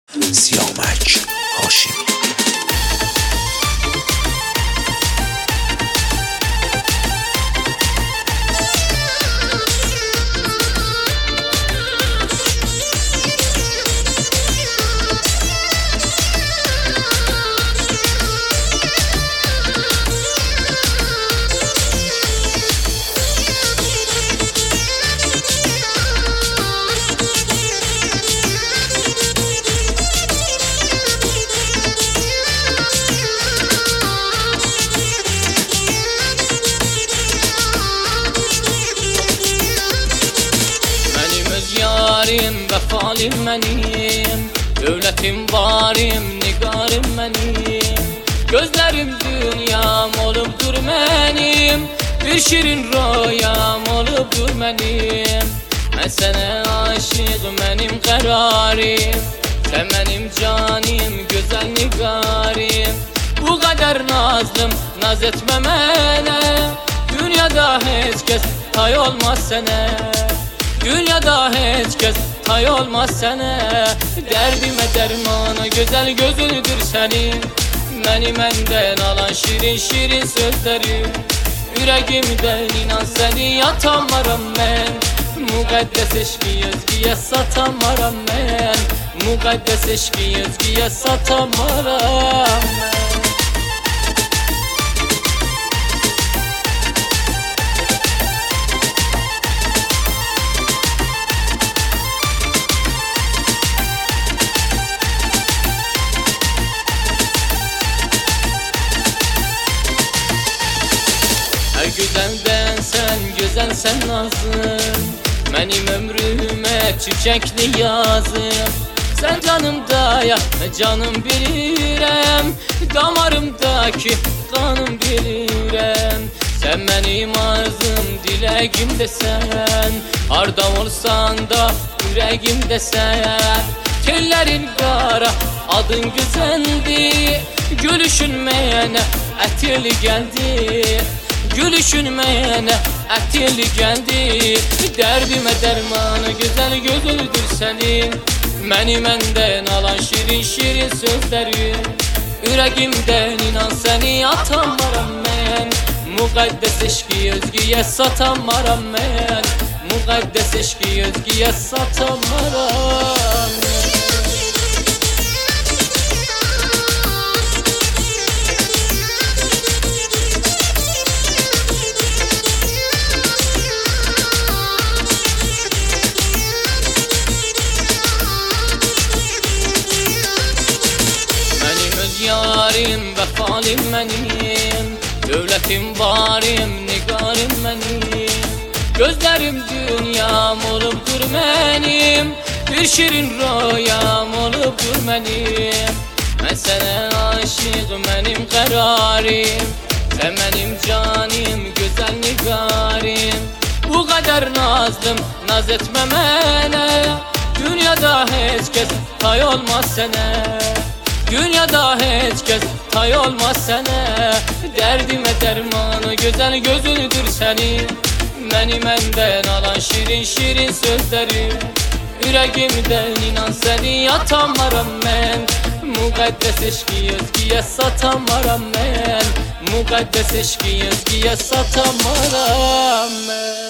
Siyamak Haşimi. Yarim, vefalim benim, dövlətim varim, nigarım benim. Gözlerim dünyam olubdur mənim, bir şirin rüyam olubdur mənim. Mən sənə aşık, mənim qərarim, sən mənim canim, gözəl nigarim. Bu qədər nazlım, naz etmə mənə, dünyada heç kəs tay olmaz sənə. Dünyada heç kəs tay olmaz sənə, dərdimə dərmanı gözəl gözüdür sənin. Məni məndən alan şirin şirin sözlərim, ürəyimdən inan səni atamaram mən. Müqəddəs eşqi özgüyə satamaram mən, müqəddəs eşqi özgüyə satamaram mən. Güzelden sen, güzel sen nazım, benim ömrüme çiçekli yazım. Sen canımda ya canım bilirəm, damarımdaki kanım bilirəm. Sen benim arzum, diləgimdə sən, harda olsan da ürəyimdə sən. Tellerin qara, adın güzeldi, gülüşün mənə ətirli gəldi. Gülüşün mənə ətirli gəldi, dərdimə dərmanı gözəl gözüdür sənin. Məni məndən alan şirin şirin sözlərim, ürəyimdən inan səni atamaram mən. Müqəddəs eşqi özgüyə satamaram mən, müqəddəs eşqi özgüyə satamaram mən. Yarim, vefalim benim, dövlətim varim, nigarım benim. Gözlerim dünyam olubdur mənim, bir şirin rüyam olubdur mənim. Mən sənə aşık, mənim qərarim, sən mənim canim, gözəl nigarim. Bu qədər nazlım, naz etmə mənə, dünyada heç kəs tay olmaz sənə. Dünyada heç kəs tay olmaz sənə, dərdimə dərmanı gözəl gözüdür sənin. Məni məndən alan şirin şirin sözlərim, ürəyimdən inan səni atamaram mən. Müqəddəs eşqi özgüyə satamaram mən, müqəddəs eşqi özgüyə satamaram mən.